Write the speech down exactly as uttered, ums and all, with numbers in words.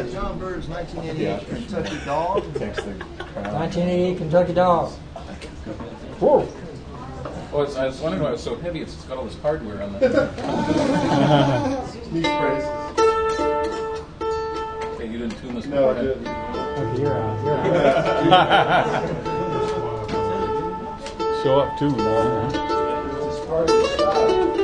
John Bird's nineteen eighty-eight Kentucky Dog. nineteen eighty-eight Kentucky Dog. Whoa. Oh, it's, I was wondering why it was so heavy. It's got all this hardware on it. Knee braces. Okay, you didn't tune this No, I beforehand? didn't. Okay, you're out. You're out. Show up too, man. This is part of the style.